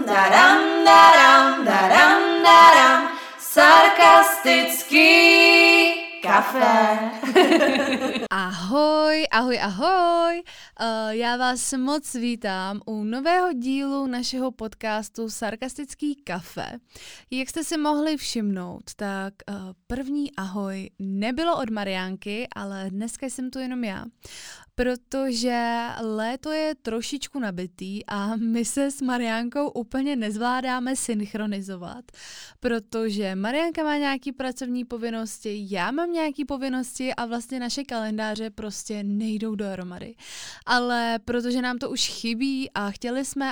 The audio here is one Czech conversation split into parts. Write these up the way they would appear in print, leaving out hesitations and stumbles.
daram, daram, daram, daram, sarkastický kafe. Ahoj, ahoj, ahoj. Já vás moc vítám u nového dílu našeho podcastu Sarkastický kafe. Jak jste si mohli všimnout, tak první ahoj nebylo od Mariánky, ale dneska jsem tu jenom já. Protože léto je trošičku nabitý a my se s Mariánkou úplně nezvládáme synchronizovat, protože Mariánka má nějaký pracovní povinnosti, já mám nějaký povinnosti a vlastně naše kalendáře prostě nejdou dohromady. Ale protože nám to už chybí a chtěli jsme,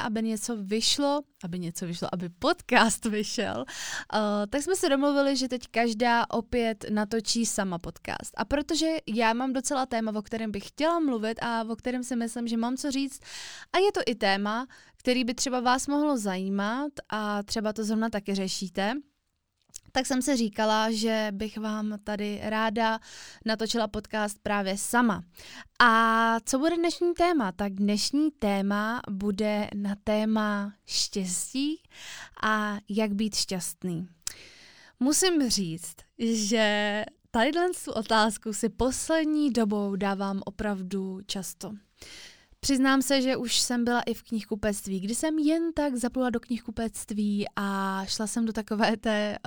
aby podcast vyšel, tak jsme se domluvili, že teď každá opět natočí sama podcast. A protože já mám docela téma, o kterém bych chtěla mluvit a o kterém si myslím, že mám co říct, a je to i téma, který by třeba vás mohlo zajímat a třeba to zrovna taky řešíte, tak jsem si říkala, že bych vám tady ráda natočila podcast právě sama. A co bude dnešní téma? Tak dnešní téma bude na téma štěstí a jak být šťastný. Musím říct, že tadyhle tu otázku si poslední dobou dávám opravdu často. Přiznám se, že už jsem byla i v knihkupectví, kdy jsem jen tak zaplula do knihkupectví a šla jsem do takové té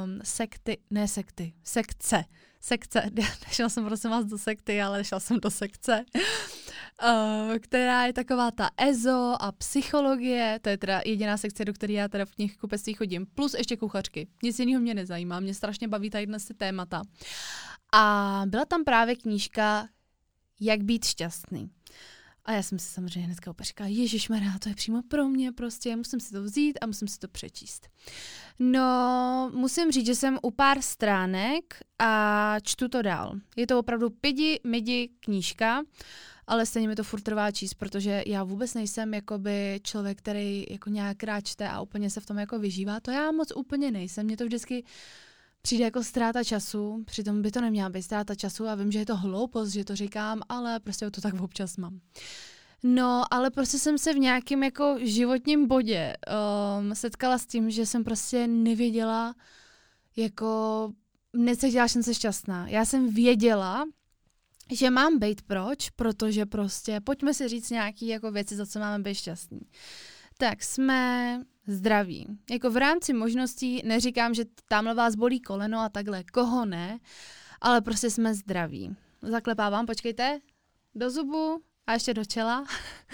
sekce. Nešla jsem prosím vás do sekty, ale šla jsem do sekce, která je taková ta EZO a psychologie, to je teda jediná sekce, do které já teda v knihkupectví chodím, plus ještě kuchařky. Nic jiného mě nezajímá, mě strašně baví tady dnes ty témata. A byla tam právě knížka Jak být šťastný. A já jsem si samozřejmě hnedka opět říkala, ježišmarja, to je přímo pro mě, prostě musím si to vzít a musím si to přečíst. No, musím říct, že jsem u pár stránek a čtu to dál. Je to opravdu pidi knížka, ale stejně mi to furt trvá číst, protože já vůbec nejsem jakoby člověk, který jako nějak rád čte a úplně se v tom jako vyžívá. To já moc úplně nejsem, mě to vždycky přijde jako ztráta času, přitom by to neměla být ztráta času a vím, že je to hloupost, že to říkám, ale prostě to tak občas mám. No, ale prostě jsem se v nějakém jako životním bodě setkala s tím, že jsem prostě nevěděla, jako necítila jsem se šťastná. Já jsem věděla, že mám být protože prostě pojďme si říct nějaký jako věci, za co máme být šťastní. Tak jsme zdraví. Jako v rámci možností neříkám, že tamhle vás bolí koleno a takhle, koho ne, ale prostě jsme zdraví. Zaklepávám, počkejte, do zubu a ještě do čela.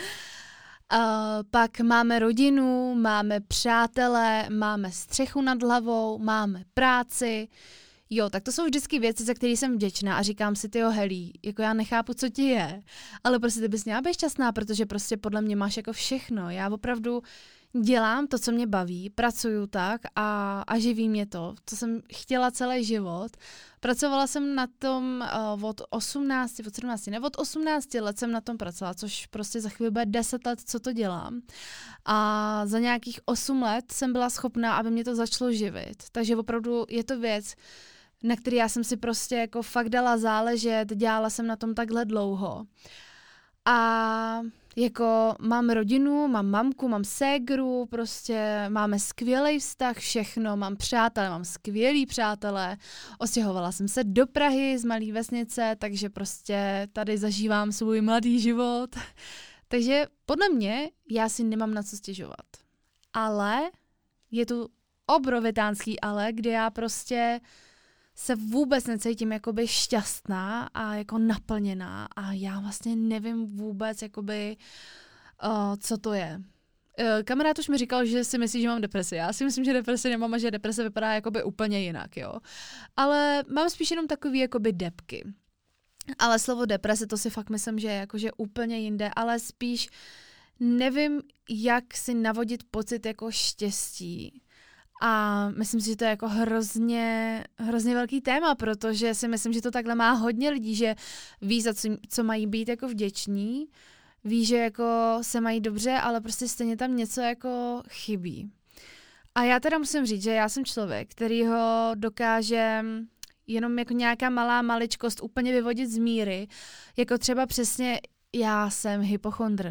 Pak máme rodinu, máme přátele, máme střechu nad hlavou, máme práci. Jo, tak to jsou vždycky věci, za které jsem vděčná a říkám si, tyjo, Helí, jako já nechápu, co ti je, ale prostě ty bys měla být šťastná, protože prostě podle mě máš jako všechno. Já opravdu dělám to, co mě baví, pracuju tak a živí mě to, co jsem chtěla celý život. Pracovala jsem na tom od 18 let jsem na tom pracovala, což prostě za chvíli bude 10 let, co to dělám. A za nějakých 8 let jsem byla schopná, aby mě to začalo živit. Takže opravdu je to věc, na který já jsem si prostě jako fakt dala záležet, dělala jsem na tom takhle dlouho. A jako mám rodinu, mám mamku, mám ségru, prostě máme skvělý vztah, všechno, mám přátelé, mám skvělý přátelé, ostěhovala jsem se do Prahy z malé vesnice, takže prostě tady zažívám svůj mladý život. Takže podle mě já si nemám na co stěžovat. Ale je tu obrovitánský ale, kde já prostě se vůbec necítím jakoby šťastná a jako naplněná a já vlastně nevím vůbec jakoby, co to je. Kamarád už mi říkal, že si myslí, že mám depresi. Já si myslím, že depresi nemám a že deprese vypadá jakoby úplně jinak, jo. Ale mám spíš jenom takový jakoby depky. Ale slovo deprese, to si fakt myslím, že je jakože úplně jinde, ale spíš nevím, jak si navodit pocit jako štěstí. A myslím si, že to je jako hrozně velký téma, protože si myslím, že to takhle má hodně lidí, že ví, za co mají být jako vděční, ví, že jako se mají dobře, ale prostě stejně tam něco jako chybí. A já teda musím říct, že já jsem člověk, který ho dokáže jenom jako nějaká malá maličkost úplně vyvodit z míry, jako třeba přesně já jsem hypochondr.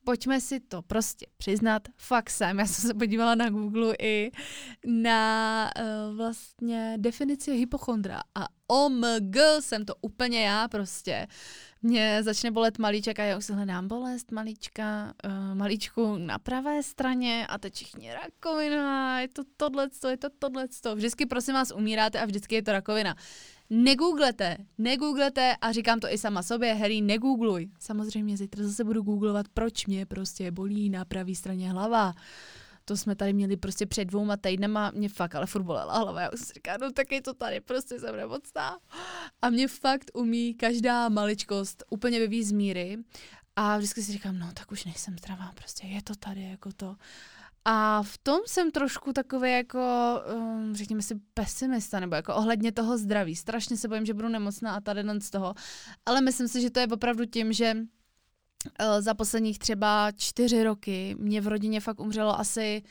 pojďme si to prostě přiznat, fakt jsem. Já jsem se podívala na Google i na vlastně definici hypochondra a OMG jsem to úplně já prostě. Mě začne bolet malíček a já už si hledám bolest malíčku na pravé straně a teď všichni rakovina, je to tohleto. Vždycky prosím vás umíráte a vždycky je to rakovina. Negooglete a říkám to i sama sobě, Harry, negoogluj. Samozřejmě zítra zase budu googlovat, proč mě prostě bolí na pravé straně hlava. To jsme tady měli prostě před 2 týdnama, mě fakt ale furt bolela hlava. Já už si říkám, no tak je to tady, prostě jsem nemocná. A mě fakt umí každá maličkost úplně vyvíjet z míry. A vždycky si říkám, no tak už nejsem zdravá, prostě je to tady jako to. A v tom jsem trošku takový jako, řekněme si, pesimista, nebo jako ohledně toho zdraví. Strašně se bojím, že budu nemocná a tady z toho. Ale myslím si, že to je opravdu tím, že za posledních třeba 4 roky mě v rodině fakt umřelo asi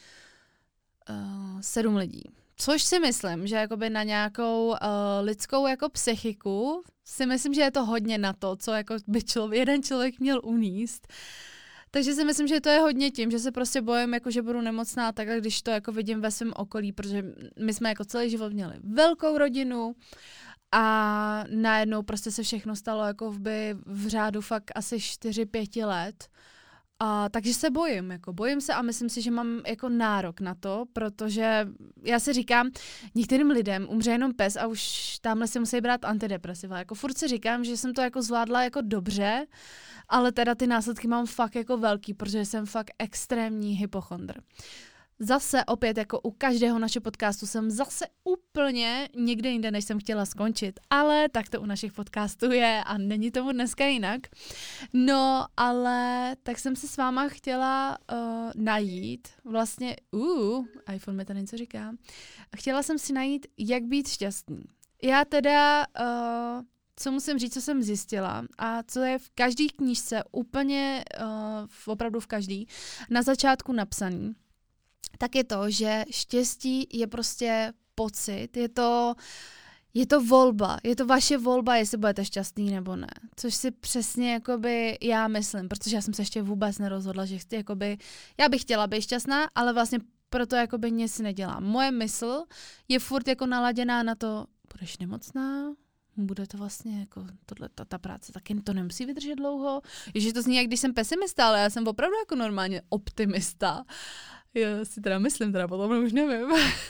7 lidí. Což si myslím, že jakoby na nějakou lidskou jako psychiku si myslím, že je to hodně na to, co jako by jeden člověk měl uníst. Takže si myslím, že to je hodně tím, že se prostě bojím, jako že budu nemocná takhle, když to jako vidím ve svém okolí, protože my jsme jako celý život měli velkou rodinu a najednou prostě se všechno stalo jako v řádu fakt asi 4-5 let. A takže se bojím se a myslím si, že mám jako nárok na to, protože já si říkám, některým lidem umře jenom pes a už tamhle si musí brát antidepresiva. Jako furt si říkám, že jsem to jako zvládla jako dobře, ale teda ty následky mám fakt jako velký, protože jsem fakt extrémní hypochondr. Zase opět jako u každého našeho podcastu jsem zase úplně někde jinde, než jsem chtěla skončit. Ale tak to u našich podcastů je a není tomu dneska jinak. No, ale tak jsem se s váma chtěla najít, vlastně, iPhone mi tady něco říká, chtěla jsem si najít, jak být šťastný. Já teda, co musím říct, co jsem zjistila a co je v každé knížce úplně, opravdu v každý, na začátku napsaný, tak je to, že štěstí je prostě pocit, je to volba, je to vaše volba, jestli budete šťastný nebo ne. Což si přesně jakoby já myslím, protože já jsem se ještě vůbec nerozhodla, že já bych chtěla být šťastná, ale vlastně proto jakoby nic nedělám. Moje mysl je furt jako naladěná na to, budeš nemocná, bude to vlastně jako ta práce taky to nemusí vydržet dlouho. Ježiš, to zní, jak když jsem pesimista, ale já jsem opravdu jako normálně optimista. Já si teda myslím, potom už nevím.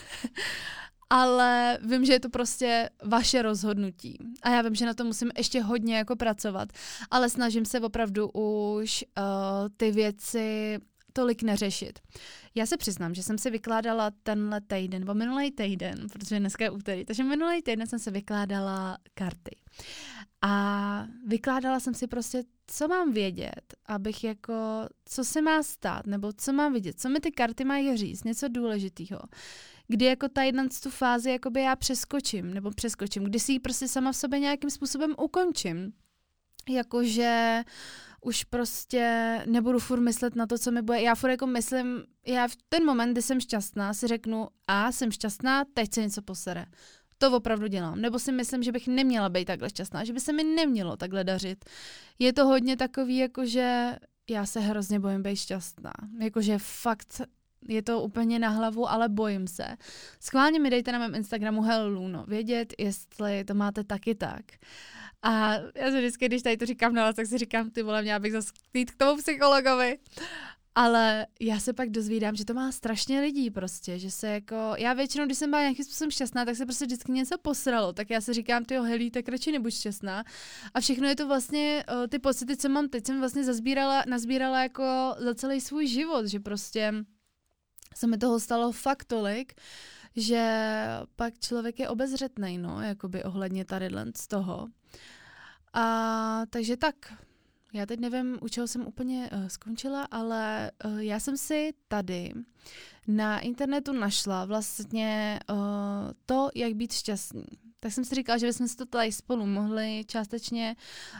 Ale vím, že je to prostě vaše rozhodnutí. A já vím, že na to musím ještě hodně jako pracovat. Ale snažím se opravdu už ty věci tolik neřešit. Já se přiznám, že jsem si vykládala tenhle týden, nebo minulý týden, protože dneska je úterý, takže minulý týden jsem se vykládala karty. A vykládala jsem si prostě, co mám vědět, abych jako, co se má stát, nebo co mám vidět, co mi ty karty mají říct, něco důležitého. Kdy jako tu fázi jakoby já přeskočím, kdy si ji prostě sama v sobě nějakým způsobem ukončím. Jakože už prostě nebudu furt myslet na to, co mi bude. Já furt jako myslím, já v ten moment, kdy jsem šťastná, si řeknu, jsem šťastná, teď se něco posere. To opravdu dělám. Nebo si myslím, že bych neměla být takhle šťastná, že by se mi nemělo takhle dařit. Je to hodně takový, jakože já se hrozně bojím být šťastná. Jakože fakt je to úplně na hlavu, ale bojím se. Schválně mi dejte na mém Instagramu Hello Luno vědět, jestli to máte taky tak. A já se vždycky, když tady to říkám na vás, tak si říkám, ty vole, měla bych zase jít k tomu psychologovi. Ale já se pak dozvídám, že to má strašně lidí prostě, že se jako, já většinou, když jsem byla nějakým způsobem šťastná, tak se prostě vždycky něco posralo, tak já si říkám, tyjo, Helí, tak radši nebuď šťastná. A všechno je to vlastně, ty pocity, co mám teď, jsem vlastně nazbírala jako za celý svůj život, že prostě se mi toho stalo fakt tolik, že pak člověk je obezřetnej, no, jakoby ohledně tadyhle z toho. A takže tak. Já teď nevím, u čeho jsem úplně skončila, ale já jsem si tady na internetu našla vlastně to, jak být šťastný. Tak jsem si říkala, že bychom si to tady spolu mohli částečně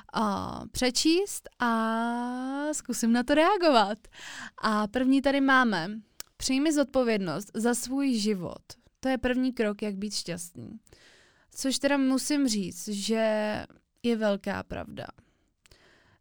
přečíst a zkusím na to reagovat. A první tady máme. Přijmi zodpovědnost za svůj život. To je první krok, jak být šťastný. Což teda musím říct, že je velká pravda.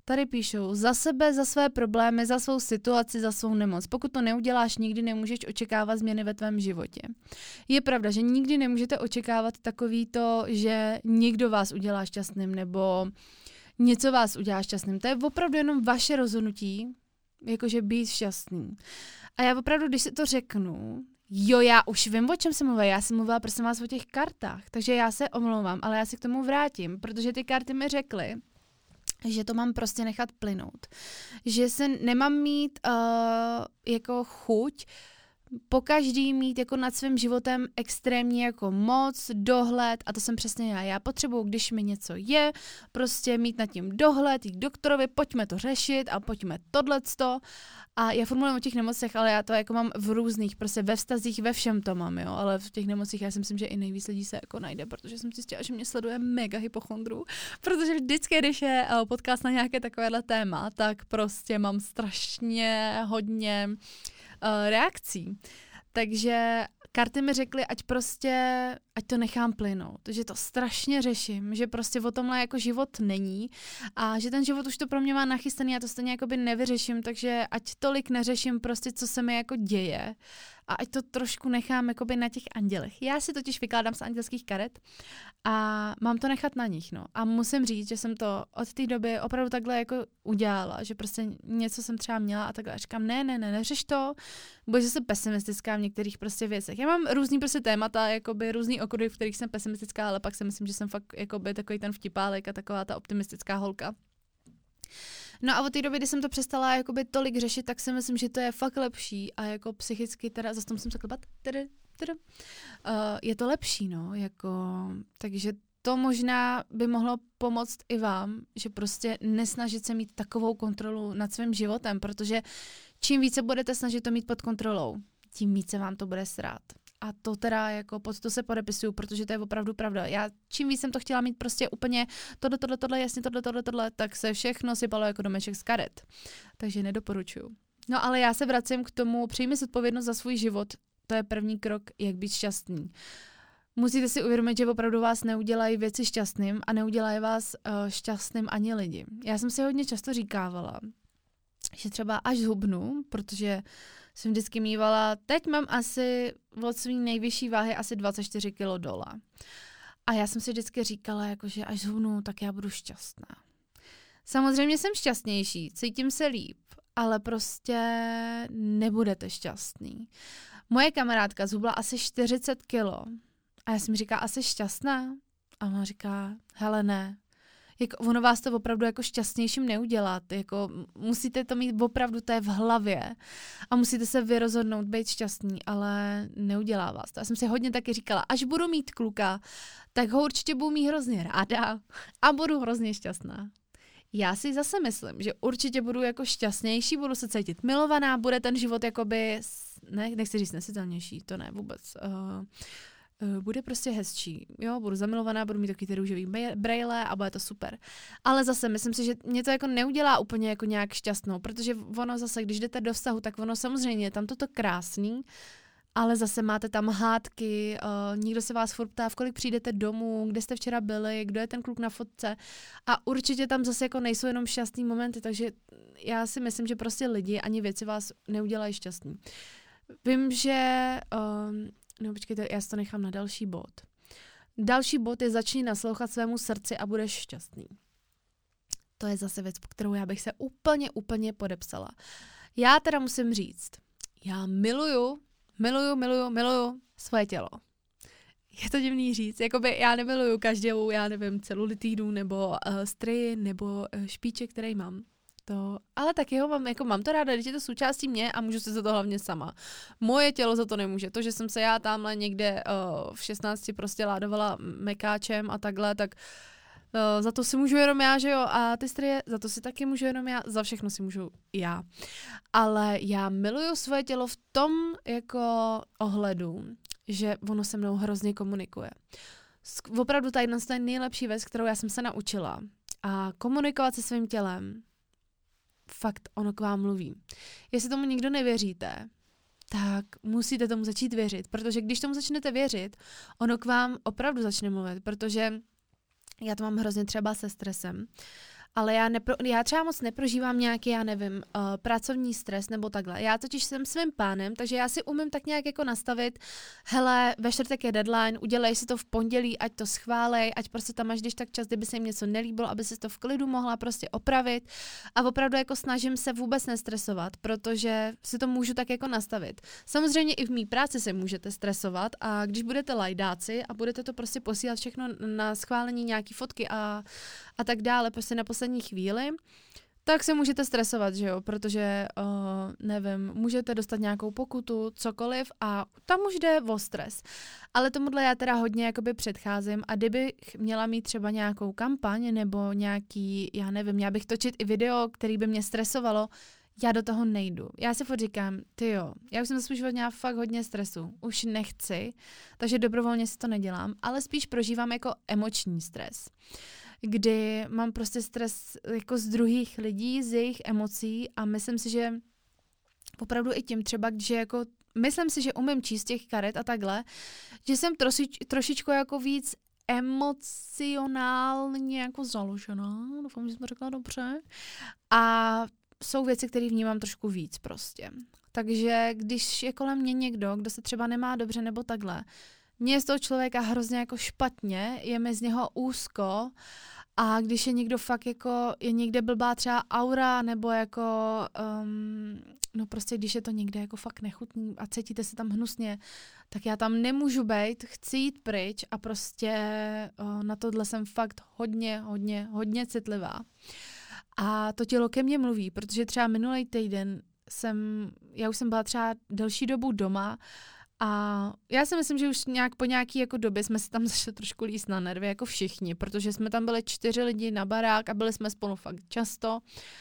tady píšou, za sebe, za své problémy, za svou situaci, za svou nemoc. Pokud to neuděláš, nikdy nemůžeš očekávat změny ve tvém životě. Je pravda, že nikdy nemůžete očekávat takový to, že někdo vás udělá šťastným nebo něco vás udělá šťastným. To je opravdu jenom vaše rozhodnutí, jakože být šťastný. A já opravdu, když si to řeknu, já už vím, o čem jsem mluvila. Já jsem mluvila, prosím vás, o těch kartách. Takže já se omlouvám, ale já se k tomu vrátím, protože ty karty mi řekly, že to mám prostě nechat plynout. Že se nemám mít jako chuť pokaždý mít jako nad svým životem extrémní jako moc, dohled a to jsem přesně já. Já potřebuju, když mi něco je, prostě mít nad tím dohled, jít k doktorovi, pojďme to řešit a pojďme tohleto. A já formuluji o těch nemocech, ale já to jako mám v různých, prostě ve vztazích, ve všem to mám, jo, ale v těch nemocích já si myslím, že i nejvíc lidí se jako najde, protože jsem zjistila, že mě sleduje mega hypochondrů, protože vždycky, když je podcast na nějaké takovéhle téma, tak prostě mám strašně hodně reakcí. Takže karty mi řekly, ať to nechám plynout, že to strašně řeším, že prostě o tomhle jako život není a že ten život už to pro mě má nachystaný, já to stejně jakoby nevyřeším, takže ať tolik neřeším prostě, co se mi jako děje a ať to trošku nechám jakoby na těch andělech. Já si totiž vykládám z andělských karet a mám to nechat na nich, no. A musím říct, že jsem to od té doby opravdu takhle jako udělala, že prostě něco jsem třeba měla a takhle. A říkám, ne, neřeš to, budeš zase pesimistická v některých prostě věcech. Já mám různý prostě témata, jakoby různý okruhy, v kterých jsem pesimistická, ale pak si myslím, že jsem fakt jakoby takový ten vtipálek a taková ta optimistická holka. No a od té doby, kdy jsem to přestala jakoby tolik řešit, tak si myslím, že to je fakt lepší a jako psychicky teda, zase to musím zaklepat, je to lepší, no, jako, takže to možná by mohlo pomoct i vám, že prostě nesnažit se mít takovou kontrolu nad svým životem, protože čím více budete snažit to mít pod kontrolou, tím více vám to bude srát. A to teda jako pod to se podepisuju, protože to je opravdu pravda. Já čím víc jsem to chtěla mít prostě úplně tohle, jasně tohle, tak se všechno sypalo jako domeček z karet. Takže nedoporučuju. No ale já se vracím k tomu, přijmi zodpovědnost za svůj život. To je první krok, jak být šťastný. Musíte si uvědomit, že opravdu vás neudělají věci šťastným a neudělají vás šťastným ani lidi. Já jsem si hodně často říkávala, že třeba až zhubnu, protože jsem vždycky mívala, teď mám asi od svý nejvyšší váhy asi 24 kg dola. A já jsem si vždycky říkala, jako, že až zhubnu, tak já budu šťastná. Samozřejmě jsem šťastnější, cítím se líp, ale prostě nebudete šťastný. Moje kamarádka zhubla asi 40 kg a já jsem mi říká, asi šťastná? A ona říká, hele ne. Jako ono vás to opravdu jako šťastnějším neudělá. Jako musíte to mít opravdu, to je v hlavě a musíte se vyrozhodnout být šťastný, ale neudělá vás to. Já jsem si hodně taky říkala, až budu mít kluka, tak ho určitě budu mít hrozně ráda a budu hrozně šťastná. Já si zase myslím, že určitě budu jako šťastnější, budu se cítit milovaná, bude ten život jakoby, nechci říct nesitelnější, to ne vůbec, bude prostě hezčí, jo, budu zamilovaná, budu mít takový ty růžový brejle a bude to super. Ale zase myslím si, že mě to jako neudělá úplně jako nějak šťastnou, protože ono zase, když jdete do vztahu, tak ono samozřejmě je tam toto krásný, ale zase máte tam hádky, někdo se vás furt ptá, v kolik přijdete domů, kde jste včera byli, kdo je ten kluk na fotce a určitě tam zase jako nejsou jenom šťastný momenty, takže já si myslím, že prostě lidi ani věci vás neudělají šťastný. Vím, že no počkejte, já si to nechám na další bod. Další bod je začni naslouchat svému srdci a budeš šťastný. To je zase věc, po kterou já bych se úplně podepsala. Já teda musím říct, já miluju svoje tělo. Je to divný říct, jakoby já nemiluju každou, já nevím, celulitidu nebo stry nebo špiček, který mám. To, ale taky ho mám to ráda, když je to součástí mě a můžu si za to hlavně sama. Moje tělo za to nemůže. To, že jsem se já tamhle někde v 16 prostě ládovala mekáčem a takhle, tak za to si můžu jenom já, že jo? A ty stryje, za to si taky můžu jenom já, za všechno si můžu já. Ale já miluju svoje tělo v tom jako ohledu, že ono se mnou hrozně komunikuje. Opravdu ta jedna z nejlepší věc, kterou já jsem se naučila. A komunikovat se svým tělem, fakt ono k vám mluví. Jestli tomu nikdo nevěříte, tak musíte tomu začít věřit, protože když tomu začnete věřit, ono k vám opravdu začne mluvit, protože já to mám hrozně třeba se stresem Ale já třeba moc neprožívám nějaký, já nevím, pracovní stres nebo takhle. Já totiž jsem svým pánem, takže já si umím tak nějak jako nastavit, hele, ve čtvrtek je deadline, udělej si to v pondělí, ať to schválej, ať prostě tam máš když tak čas, kdyby se jim něco nelíbilo, aby si to v klidu mohla prostě opravit. A opravdu jako snažím se vůbec nestresovat, protože si to můžu tak jako nastavit. Samozřejmě i v mý práci se můžete stresovat a když budete lajdáci a budete to prostě posílat všechno na schválení nějaký fotky a tak dále, prostě na poslední chvíli, tak se můžete stresovat, že jo, protože, nevím, můžete dostat nějakou pokutu, cokoliv a tam už jde o stres. Ale tomuhle já teda hodně jakoby předcházím a kdybych měla mít třeba nějakou kampaň nebo nějaký, já nevím, já bych točit i video, který by mě stresovalo, já do toho nejdu. Já si furt říkám, tyjo, já už jsem za svůj život měla fakt hodně stresu, už nechci, takže dobrovolně si to nedělám, ale spíš prožívám jako emoční stres, kdy mám prostě stres jako z druhých lidí, z jejich emocí a myslím si, že opravdu i tím třeba, když jako, myslím si, že umím číst těch karet a takhle, že jsem trošičku jako víc emocionálně jako založená, doufám, že jsem to řekla dobře, a jsou věci, které vnímám trošku víc prostě. Takže když je kolem mě někdo, kdo se třeba nemá dobře nebo takhle, mně je z toho člověka hrozně jako špatně, je mi z něho úzko a když je někdo fakt jako, je někde blbá třeba aura nebo jako, no prostě když je to někde jako fakt nechutný a cítíte se tam hnusně, tak já tam nemůžu bejt, chci jít pryč a prostě na tohle jsem fakt hodně citlivá. A to tělo ke mně mluví, protože třeba minulý týden já už jsem byla třeba delší dobu doma a já si myslím, že už po nějaký jako době jsme se tam začali trošku líst na nervy, jako všichni, protože jsme tam byli 4 lidi na barák a byli jsme spolu fakt často.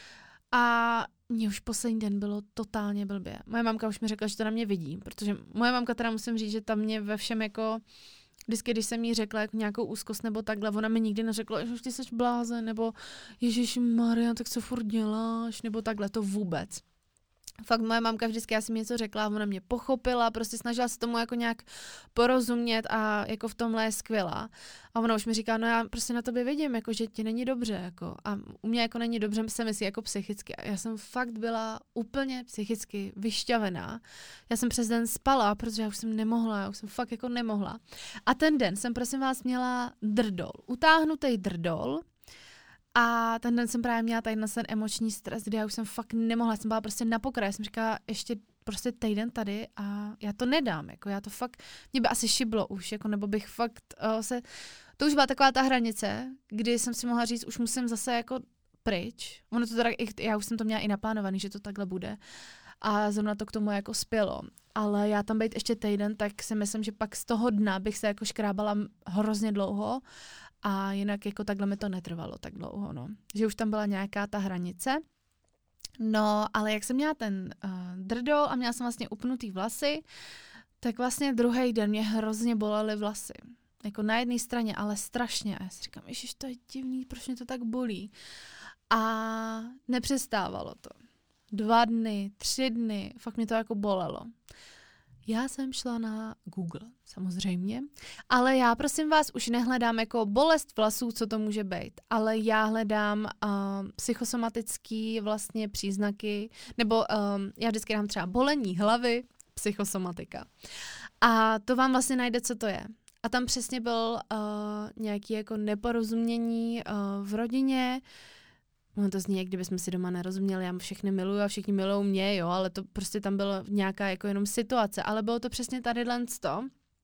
A mě už poslední den bylo totálně blbě. Moje mamka už mi řekla, že to na mě vidí, protože moje mamka teda musím říct, že tam mě ve všem jako vždycky, když jsem jí řekla jako nějakou úzkost nebo takhle, ona mi nikdy neřekla, že ty jsi blázen, nebo Ježišmarja, tak co furt děláš, nebo takhle, to vůbec. Fakt moje mamka vždycky, já jsem něco řekla, ona mě pochopila, prostě snažila se tomu jako nějak porozumět a jako v tomhle je skvělá. A ona už mi říká, no já prostě na tobě vidím, jako že ti není dobře, jako a u mě jako není dobře, se myslí jako psychicky. A já jsem fakt byla úplně psychicky vyšťavená. Já jsem přes den spala, protože já už jsem fakt jako nemohla. A ten den jsem prosím vás měla drdol, utáhnutý drdol. A ten den jsem právě měla tady ten emoční stres, kdy já už jsem fakt nemohla, jsem byla prostě na pokraji, jsem říkala ještě prostě týden tady a já to nedám, jako já to fakt, mě by asi šiblo už, jako nebo bych fakt to už byla taková ta hranice, kdy jsem si mohla říct, už musím zase jako pryč, ono to teda, já už jsem to měla i naplánovaný, že to takhle bude a zrovna to k tomu jako spělo, ale já tam být ještě týden, tak si myslím, že pak z toho dna bych se jako škrábala hrozně dlouho. A jinak jako takhle mi to netrvalo tak dlouho, no. Že už tam byla nějaká ta hranice. No, ale jak jsem měla ten drdol a měla jsem vlastně upnutý vlasy, tak vlastně druhý den mě hrozně bolely vlasy. Jako na jedné straně, ale strašně. A já si říkám, ježiš, to je divný, proč mě to tak bolí? A nepřestávalo to. 2 dny, 3 dny, fakt mě to jako bolelo. Já jsem šla na Google, samozřejmě, ale já prosím vás už nehledám jako bolest vlasů, co to může být, ale já hledám psychosomatický vlastně příznaky, nebo já vždycky dám třeba bolení hlavy, psychosomatika. A to vám vlastně najde, co to je. A tam přesně byl nějaký jako neporozumění v rodině. No to zní, jak kdybychom si doma nerozuměli, já všechny miluju a všichni milují mě, jo, ale to prostě tam byla nějaká jako jenom situace, ale bylo to přesně tadyhle to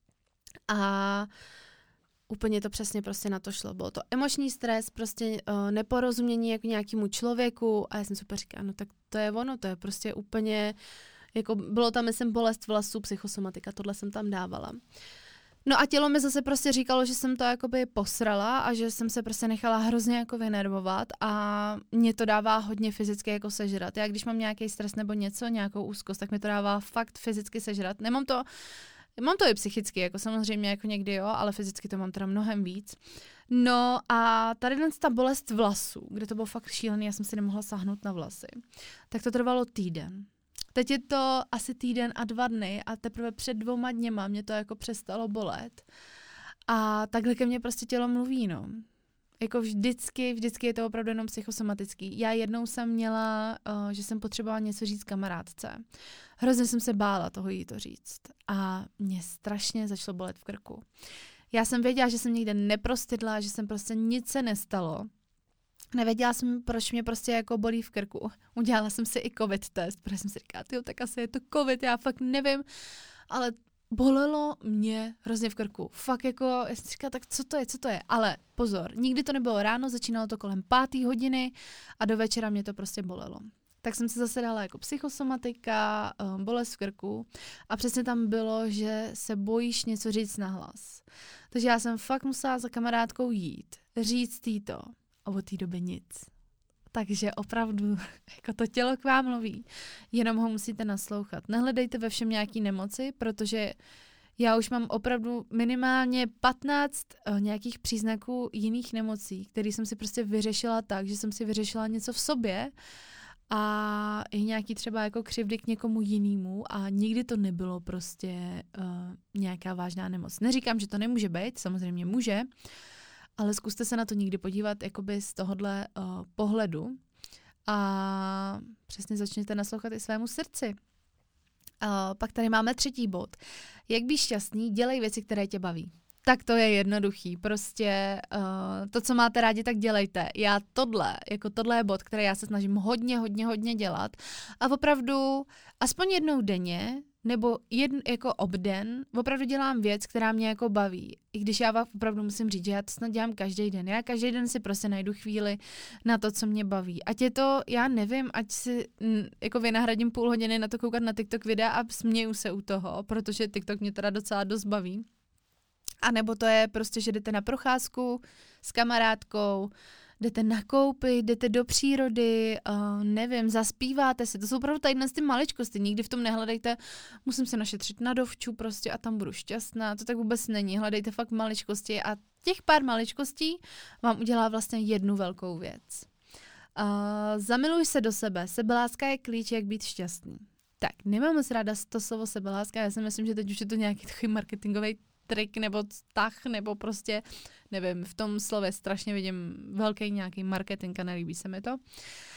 a úplně to přesně prostě na to šlo. Bylo to emoční stres, prostě neporozumění jako nějakému člověku a já jsem super říkala, no tak to je ono, to je prostě úplně, jako bylo tam, myslím, bolest vlasů, psychosomatika, tohle jsem tam dávala. No a tělo mi zase prostě říkalo, že jsem to jakoby posrala a že jsem se prostě nechala hrozně jako vynervovat a mě to dává hodně fyzicky jako sežrat. Já když mám nějaký stres nebo něco, nějakou úzkost, tak mi to dává fakt fyzicky sežrat. Mám to i psychicky, jako samozřejmě jako někdy jo, ale fyzicky to mám teda mnohem víc. No a tady ta bolest vlasů, kde to bylo fakt šílený, já jsem si nemohla sáhnout na vlasy, tak to trvalo týden. Teď je to asi týden a 2 dny a teprve před 2 dněma mě to jako přestalo bolet. A takhle ke mně prostě tělo mluví, no. Jako vždycky je to opravdu jenom psychosomatický. Já jednou jsem měla, že jsem potřebovala něco říct kamarádce. Hrozně jsem se bála toho jí to říct. A mě strašně začalo bolet v krku. Já jsem věděla, že jsem někde neprostydla, že jsem prostě nic se nestalo. Nevěděla jsem, proč mě prostě jako bolí v krku. Udělala jsem si i covid test, protože jsem si říkala, tyjo, tak asi je to covid, já fakt nevím. Ale bolelo mě hrozně v krku. Fakt jako, já jsem říkala, tak co to je? Ale pozor, nikdy to nebylo ráno, začínalo to kolem 5. hodiny a do večera mě to prostě bolelo. Tak jsem se zase dala jako psychosomatika, bolest v krku a přesně tam bylo, že se bojíš něco říct nahlas. Takže já jsem fakt musela za kamarádkou jít, říct jí to a od té doby nic. Takže opravdu jako to tělo k vám mluví, jenom ho musíte naslouchat. Nehledejte ve všem nějaký nemoci, protože já už mám opravdu minimálně 15 nějakých příznaků jiných nemocí, které jsem si prostě vyřešila tak, že jsem si vyřešila něco v sobě a i nějaký třeba jako křivdy k někomu jinému a nikdy to nebylo prostě nějaká vážná nemoc. Neříkám, že to nemůže být, samozřejmě může, ale zkuste se na to někdy podívat jakoby z tohohle pohledu a přesně začněte naslouchat i svému srdci. Pak tady máme 3. bod. Jak být šťastný, dělej věci, které tě baví. Tak to je jednoduchý. Prostě to, co máte rádi, tak dělejte. Já tohle je bod, který já se snažím hodně dělat. A opravdu aspoň jednou denně, nebo jako obden, opravdu dělám věc, která mě jako baví. I když já vám opravdu musím říct, že já to snad dělám každý den. Já každý den si prostě najdu chvíli na to, co mě baví. Ať je to, já nevím, ať si jako vynahradím půl hodiny na to koukat na TikTok videa a směju se u toho, protože TikTok mě teda docela dost baví. A nebo to je prostě, že jdete na procházku s kamarádkou, jdete nakoupit, jdete do přírody, nevím, zaspíváte si. To jsou opravdu tady ty maličkosti. Nikdy v tom nehledejte, musím se našetřit na dovču prostě a tam budu šťastná. To tak vůbec není. Hledejte fakt maličkosti a těch pár maličkostí vám udělá vlastně jednu velkou věc. Zamiluj se do sebe. Sebeláska je klíč, jak být šťastný. Tak, nemám moc ráda to slovo sebeláska. Já si myslím, že teď už je to nějaký takový marketingový trik nebo tah, nebo prostě, nevím, v tom slově strašně vidím velký nějaký marketing a nelíbí se mi to.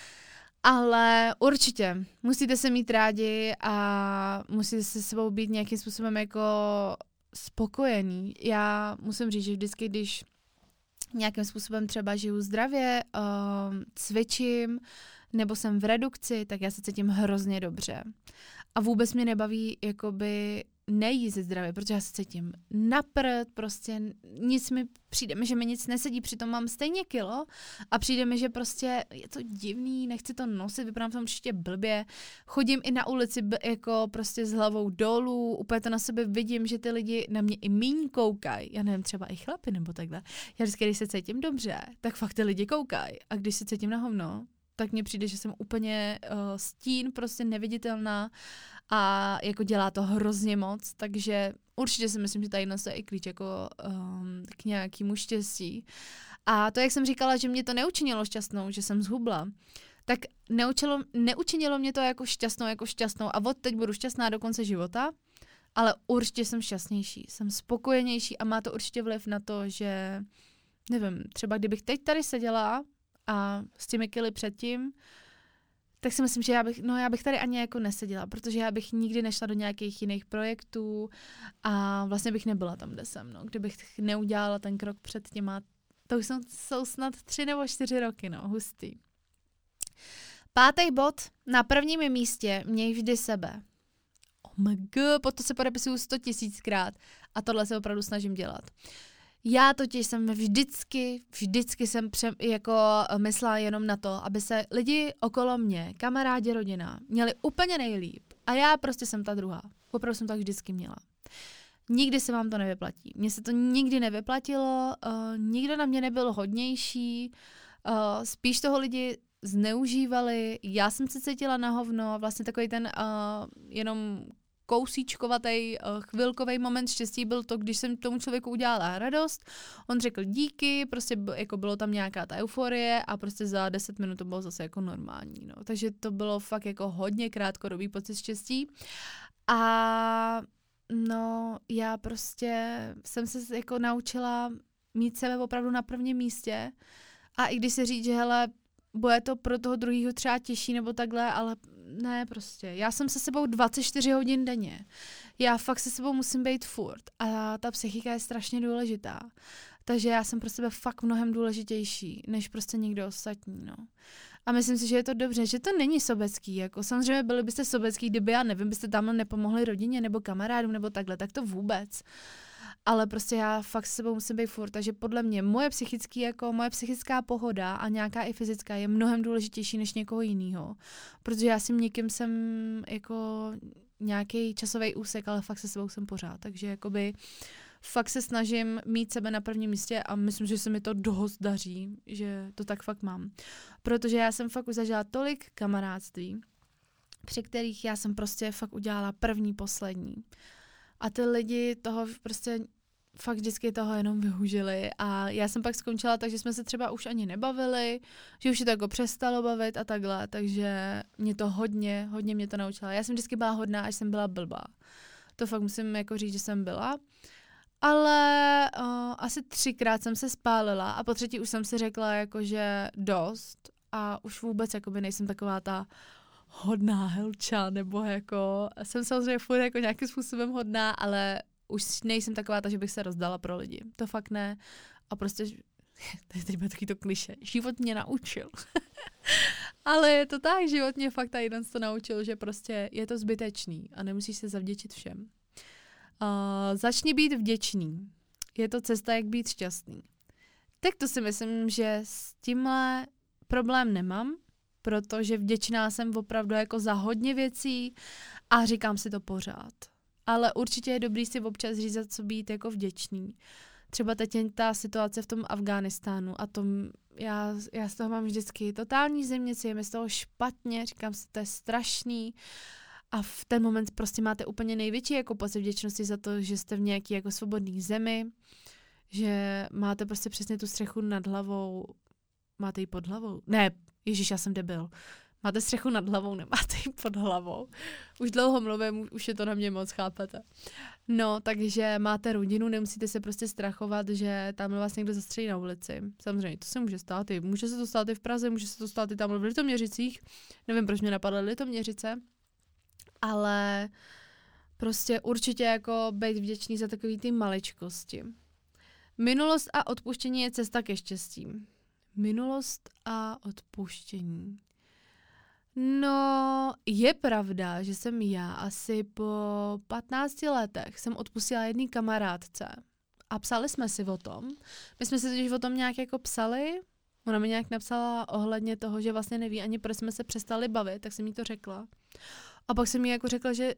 Ale určitě musíte se mít rádi a musíte se sebou být nějakým způsobem jako spokojený. Já musím říct, že vždycky, když nějakým způsobem třeba žiju zdravě, cvičím, nebo jsem v redukci, tak já se cítím hrozně dobře. A vůbec mě nebaví jakoby nejíst zdravě, protože já se cítím na prd, prostě nic mi přijde mi, že mi nic nesedí, přitom mám stejně kilo a přijde mi, že prostě je to divný, nechci to nosit, vypadám tam určitě blbě, chodím i na ulici jako prostě s hlavou dolů, úplně to na sebe vidím, že ty lidi na mě i míň koukají, já nevím, třeba i chlapi nebo takhle. Já vždycky, když se cítím dobře, tak fakt ty lidi koukají a když se cítím na hovno, tak mně přijde, že jsem úplně stín, prostě neviditelná a jako dělá to hrozně moc, takže určitě si myslím, že tady je i klíč jako k nějakému štěstí. A to, jak jsem říkala, že mě to neučinilo šťastnou, že jsem zhubla, tak neučinilo mě to jako šťastnou a od teď budu šťastná do konce života, ale určitě jsem šťastnější, jsem spokojenější a má to určitě vliv na to, že nevím, třeba kdybych teď tady seděla a s těmi kily předtím, tak si myslím, že já bych tady ani jako neseděla, protože já bych nikdy nešla do nějakých jiných projektů a vlastně bych nebyla tam, kde jsem, kdybych neudělala ten krok před těma, to už jsou snad 3 nebo 4 roky, hustý. 5. bod, na prvním místě měj vždy sebe. Pod to se podepisuju 100 000krát a tohle se opravdu snažím dělat. Já totiž jsem vždycky jsem jako myslela jenom na to, aby se lidi okolo mě, kamarádi, rodina, měli úplně nejlíp. A já prostě jsem ta druhá. Opravdu jsem to tak vždycky měla. Nikdy se vám to nevyplatí. Mně se to nikdy nevyplatilo, nikdo na mě nebyl hodnější, spíš toho lidi zneužívali, já jsem se cítila na hovno, vlastně takový ten jenom kousíčkovatý chvilkový moment štěstí byl to, když jsem tomu člověku udělala radost, on řekl díky, prostě jako bylo tam nějaká ta euforie a prostě za 10 minut to bylo zase jako normální, takže to bylo fakt jako hodně krátkodobý pocit štěstí a já prostě jsem se jako naučila mít sebe opravdu na prvním místě a i když se říct, že hele, bude to pro toho druhýho třeba těžší nebo takhle, ale ne prostě. Já jsem se sebou 24 hodin denně. Já fakt se sebou musím být furt a ta psychika je strašně důležitá. Takže já jsem pro sebe fakt mnohem důležitější, než prostě někdo ostatní, no. A myslím si, že je to dobře, že to není sobecký, jako samozřejmě byli byste sobecký, kdyby, já nevím, byste tam nepomohli rodině nebo kamarádům nebo takhle, tak to vůbec. Ale prostě já fakt s sebou musím být furt, takže podle mě moje psychická pohoda a nějaká i fyzická je mnohem důležitější než někoho jiného, protože já si někým jsem jako nějaký časový úsek, ale fakt se sebou jsem pořád, takže jakoby fakt se snažím mít sebe na prvním místě a myslím, že se mi to dost daří, že to tak fakt mám. Protože já jsem fakt už zažila tolik kamarádství, při kterých já jsem prostě fakt udělala první, poslední. A ty lidi toho prostě fakt vždycky toho jenom vyhužili a já jsem pak skončila tak, že jsme se třeba už ani nebavili, že už je to jako přestalo bavit a takhle, takže mě to hodně mě to naučilo. Já jsem vždycky byla hodná, až jsem byla blbá. To fakt musím jako říct, že jsem byla. Ale asi 3krát jsem se spálila a po třetí už jsem si řekla jakože dost a už vůbec jakoby nejsem taková ta hodná helča, nebo jako jsem samozřejmě furt jako nějakým způsobem hodná, ale už nejsem taková ta, že bych se rozdala pro lidi. To fakt ne. A prostě, teď bude taky to klišé, život mě naučil. Ale je to tak, život mě fakt tady to naučil, že prostě je to zbytečný a nemusíš se zavděčit všem. Začni být vděčný. Je to cesta, jak být šťastný. Tak to si myslím, že s tímhle problém nemám, protože vděčná jsem opravdu jako za hodně věcí a říkám si to pořád. Ale určitě je dobrý si občas říct, za co být jako vděčný. Třeba teď ta situace v tom Afghánistánu a já z toho mám vždycky totální zemnici, je mi z toho špatně, říkám si, to je strašný. A v ten moment prostě máte úplně největší jako pocit vděčnosti za to, že jste v nějaký jako svobodný zemi, že máte prostě přesně tu střechu nad hlavou, máte ji pod hlavou. Ne, ježiš, já jsem debil. Máte střechu nad hlavou, nemáte ji pod hlavou. Už dlouho mluvím, už je to na mě moc, chápete. No, takže máte rodinu, nemusíte se prostě strachovat, že tam vás někdo zastřelí na ulici. Samozřejmě, to se může stát. Může se to stát i v Praze, může se to stát i tam v Litoměřicích. Nevím, proč mě napadly Litoměřice. Ale prostě určitě jako být vděčný za takový ty maličkosti. Minulost a odpuštění je cesta ke štěstí. Minulost a odpuštění. No, je pravda, že jsem já asi po 15 letech jsem odpustila jedné kamarádce a psali jsme si o tom. My jsme si totiž o tom nějak jako psali. Ona mi nějak napsala ohledně toho, že vlastně neví ani proč jsme se přestali bavit, tak jsem jí to řekla. A pak jsem jí jako řekla, že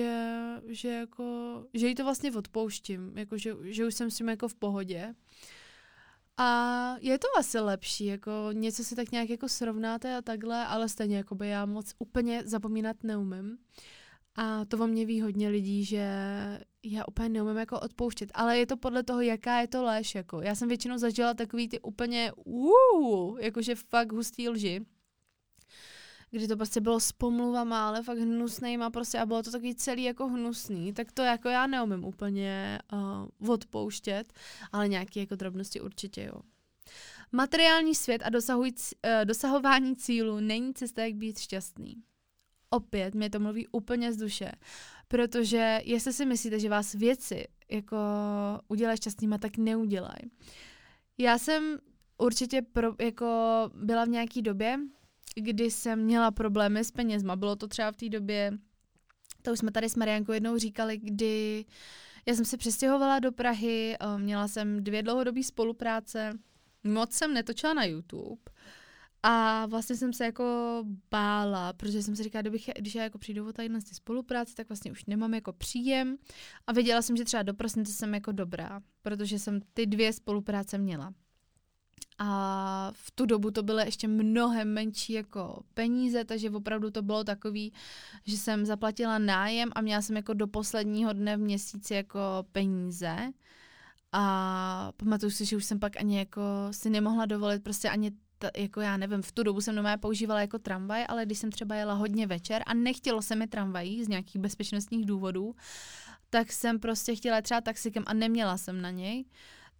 jí to vlastně odpouštím, jako že už jsem s tím jako v pohodě. A je to asi lepší, jako něco si tak nějak jako srovnáte a takhle, ale stejně jakoby já moc úplně zapomínat neumím. A to o mě ví hodně lidí, že já úplně neumím jako odpouštět, ale je to podle toho, jaká je to lež, jako. Já jsem většinou zažila takový ty úplně jakože fakt hustý lži, kdy to prostě bylo s pomluvama, ale fakt hnusnýma prostě a bylo to takový celý jako hnusný, tak to jako já neumím úplně odpouštět, ale nějaké jako drobnosti určitě jo. Materiální svět a dosahování cílů není cesta, jak být šťastný. Opět mě to mluví úplně z duše, protože jestli si myslíte, že vás věci jako udělají šťastnýma, tak neudělají. Já jsem určitě byla v nějaký době, kdy jsem měla problémy s penězma. Bylo to třeba v té době, to už jsme tady s Mariánkou jednou říkali, kdy já jsem se přestěhovala do Prahy, měla jsem 2 dlouhodobé spolupráce, moc jsem netočila na YouTube a vlastně jsem se jako bála, protože jsem si říkala, když já jako přijdu o tady na ty spolupráce, tak vlastně už nemám jako příjem a věděla jsem, že třeba do prosince jsem jako dobrá, protože jsem ty 2 spolupráce měla. A v tu dobu to byly ještě mnohem menší jako peníze, takže opravdu to bylo takový, že jsem zaplatila nájem a měla jsem jako do posledního dne v měsíci jako peníze. A pamatuju si, že už jsem pak ani jako si nemohla dovolit prostě ani jako já nevím, v tu dobu jsem normálně používala jako tramvaj, ale když jsem třeba jela hodně večer a nechtělo se mi tramvají z nějakých bezpečnostních důvodů, tak jsem prostě chtěla třeba taxikem a neměla jsem na něj.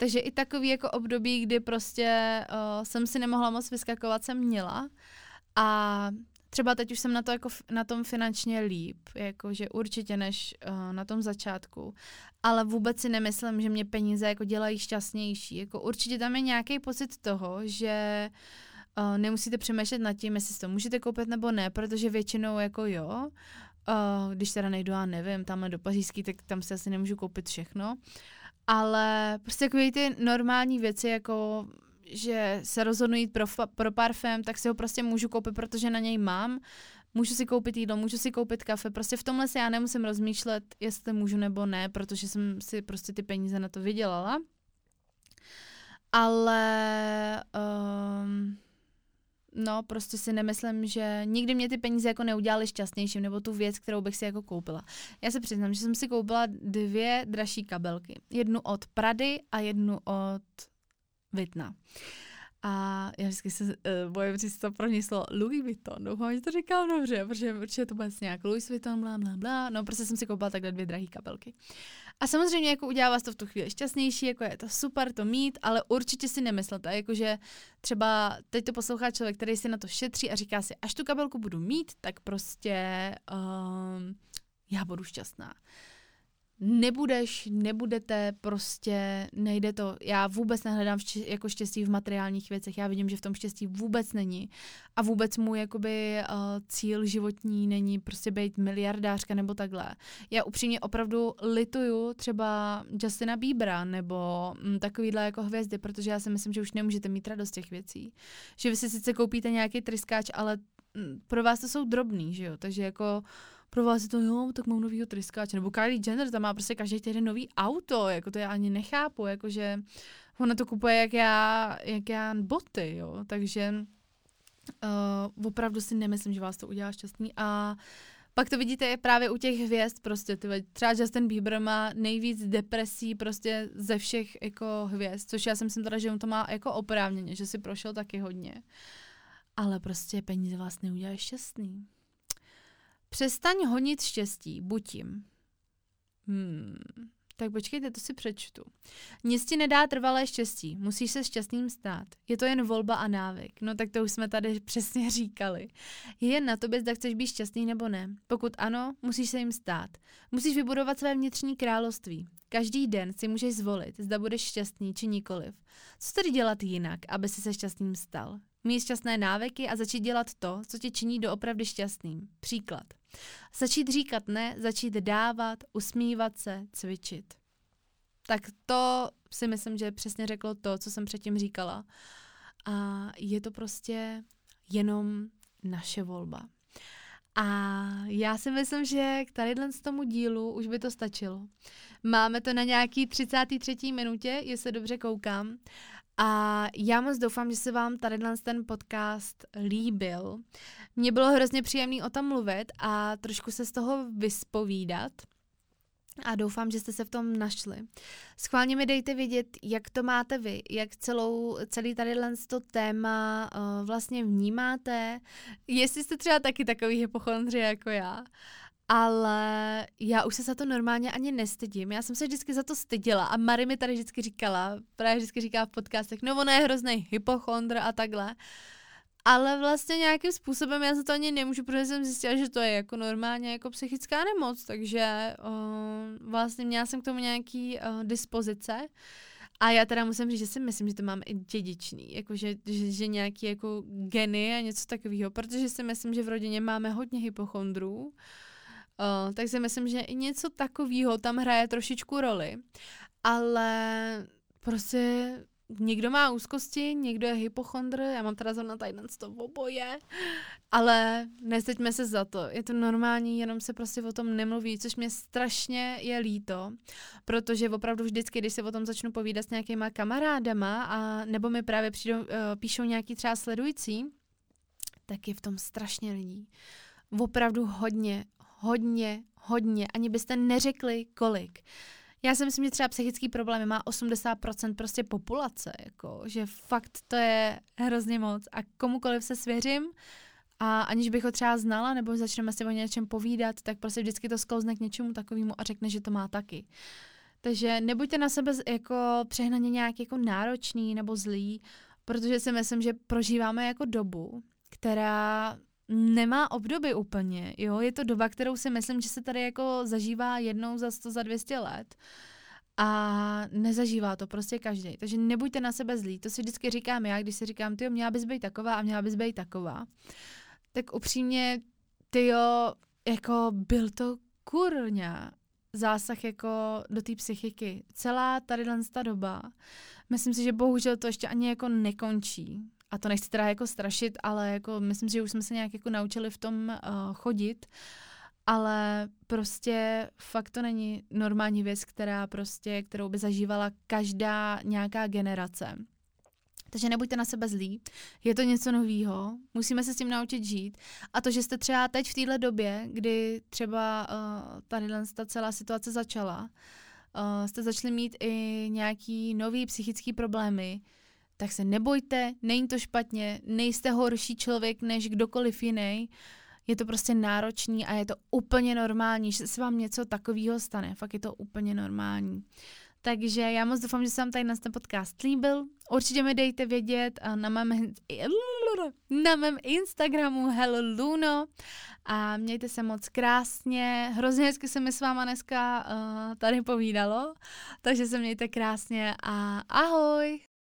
Takže i takový jako období, kdy prostě jsem si nemohla moc vyskakovat, jsem měla. A třeba teď už jsem na to jako na tom finančně líp, jakože určitě než na tom začátku. Ale vůbec si nemyslím, že mě peníze jako dělají šťastnější. Jako určitě tam je nějaký pocit toho, že nemusíte přemýšlet nad tím, jestli si to můžete koupit nebo ne, protože většinou jako jo. Když teda nejdu, já nevím, tamhle do Pařížský, tak tam si asi nemůžu koupit všechno. Ale prostě takový ty normální věci, jako že se rozhodnu jít pro parfém, tak si ho prostě můžu koupit, protože na něj mám. Můžu si koupit jídlo, můžu si koupit kafe. Prostě v tomhle si já nemusím rozmýšlet, jestli můžu nebo ne, protože jsem si prostě ty peníze na to vydělala. Ale no, prostě si nemyslím, že nikdy mě ty peníze jako neudělaly šťastnějším, nebo tu věc, kterou bych si jako koupila. Já se přiznám, že jsem si koupila 2 dražší kabelky. Jednu od Prady a jednu od Vuittona. A já vždycky se bojím říct to první slovo Louis Vuitton. Doufám, že to říkám dobře, protože to bude nějak Louis Vuitton, blá, blá, blá. No, prostě jsem si koupila takhle 2 drahé kabelky. A samozřejmě jako udělá vás to v tu chvíli šťastnější, jako je to super to mít, ale určitě si nemyslete, jakože třeba teď to poslouchá člověk, který si na to šetří a říká si, až tu kabelku budu mít, tak prostě já budu šťastná. Nebudete, prostě nejde to. Já vůbec nehledám jako štěstí v materiálních věcech, já vidím, že v tom štěstí vůbec není a vůbec můj jakoby cíl životní není prostě být miliardářka nebo takhle. Já upřímně opravdu lituju třeba Justina Biebera nebo takovýhle jako hvězdy, protože já si myslím, že už nemůžete mít radost těch věcí. Že vy si sice koupíte nějaký tryskáč, ale pro vás to jsou drobný, že jo, takže jako pro vás je to, jo, tak mám novýho tryskáče. Nebo Kylie Jenner, tam má prostě každý týden nový auto, jako to já ani nechápu, jakože ona to kupuje jak já boty, jo, takže opravdu si nemyslím, že vás to udělá šťastný a pak to vidíte právě u těch hvězd, prostě třeba Justin Bieber má nejvíc depresí prostě ze všech jako hvězd, což já si myslím teda, že on to má jako oprávněně, že si prošel taky hodně, ale prostě peníze vás neudělají šťastný. Přestaň honit štěstí, buď jim. Tak počkejte, to si přečtu. Nic ti nedá trvalé štěstí, musíš se šťastným stát. Je to jen volba a návyk. No tak to už jsme tady přesně říkali. Je jen na tobě, zda chceš být šťastný nebo ne. Pokud ano, musíš se jim stát. Musíš vybudovat své vnitřní království. Každý den si můžeš zvolit, zda budeš šťastný či nikoliv. Co tedy dělat jinak, aby si se šťastným stal? Mít šťastné návyky a začít dělat to, co tě činí doopravdy šťastným. Příklad. Začít říkat ne, začít dávat, usmívat se, cvičit. Tak to si myslím, že přesně řeklo to, co jsem předtím říkala. A je to prostě jenom naše volba. A já si myslím, že k tadyhle z tomu dílu už by to stačilo. Máme to na nějaký 33. minutě, jestli dobře koukám. A já moc doufám, že se vám tadyhle ten podcast líbil. Mně bylo hrozně příjemný o tom mluvit a trošku se z toho vyspovídat. A doufám, že jste se v tom našli. Schválně mi dejte vědět, jak to máte vy, jak celý tadyhle to téma vlastně vnímáte. Jestli jste třeba taky takový hypochondři jako já. Ale já už se za to normálně ani nestydím. Já jsem se vždycky za to styděla a Mary mi tady vždycky říkala, právě vždycky říká v podcastech, no ona je hrozný hypochondr a takhle. Ale vlastně nějakým způsobem já za to ani nemůžu, protože jsem zjistila, že to je jako normálně jako psychická nemoc, takže vlastně měla jsem k tomu nějaký dispozice. A já teda musím říct, že si myslím, že to mám i dědičný, jako že nějaký jako geny a něco takového, protože si myslím, že v rodině máme hodně hypochondrů. Tak si myslím, že i něco takového tam hraje trošičku roli, ale prostě někdo má úzkosti, někdo je hypochondr, já mám teda zrovna tady z toho oboje, ale nestyďme se za to, je to normální, jenom se prostě o tom nemluví, což mě strašně je líto, protože opravdu vždycky, když se o tom začnu povídat s nějakýma kamarádama a nebo mi právě píšou nějaký třeba sledující, tak je v tom strašně lidí. Opravdu hodně, ani byste neřekli kolik. Já si myslím, že třeba psychický problémy má 80% prostě populace, jako, že fakt to je hrozně moc a komukoliv se svěřím a aniž bych ho třeba znala nebo začneme si o něčem povídat, tak prostě vždycky to sklouzne k něčemu takovému a řekne, že to má taky. Takže nebuďte na sebe jako přehnaně nějak jako náročný nebo zlý, protože si myslím, že prožíváme jako dobu, která nemá obdoby úplně, jo, je to doba, kterou si myslím, že se tady jako zažívá jednou za 100, za 200 let a nezažívá to prostě každý. Takže nebuďte na sebe zlí, to si vždycky říkám já, když si říkám, tyjo, měla bys být taková a měla bys být taková. Tak upřímně, tyjo, jako byl to kurňa zásah jako do té psychiky. Celá tady ta doba, myslím si, že bohužel to ještě ani jako nekončí. A to nechci teda jako strašit, ale jako myslím si, že už jsme se nějak jako naučili v tom chodit, ale prostě fakt to není normální věc, kterou by zažívala každá nějaká generace. Takže nebuďte na sebe zlí, je to něco novýho, musíme se s tím naučit žít. A to, že jste třeba teď v téhle době, kdy třeba tady ta celá situace začala, jste začali mít i nějaký nový psychický problémy, tak se nebojte, není to špatně, nejste horší člověk než kdokoliv jiný. Je to prostě náročný a je to úplně normální, že se vám něco takového stane. Fakt je to úplně normální. Takže já moc doufám, že se vám tady ten podcast líbil. Určitě mi dejte vědět na mém Instagramu Hello Luno a mějte se moc krásně. Hrozně hezky se mi s váma dneska tady povídalo, takže se mějte krásně a ahoj!